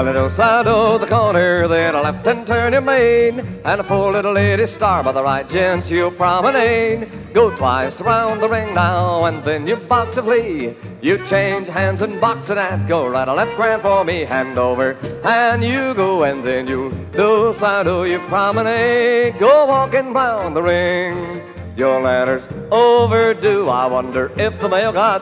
A little side of the corner, then a left and turn your main, and a poor little lady star by the right, gents, you promenade. Go twice around the ring now, and then you box a flea. You change hands and box it and go right or left, grand for me, hand over, and you go, and then you do side of you promenade. Go walking round the ring, your ladder's overdue. I wonder if the mail got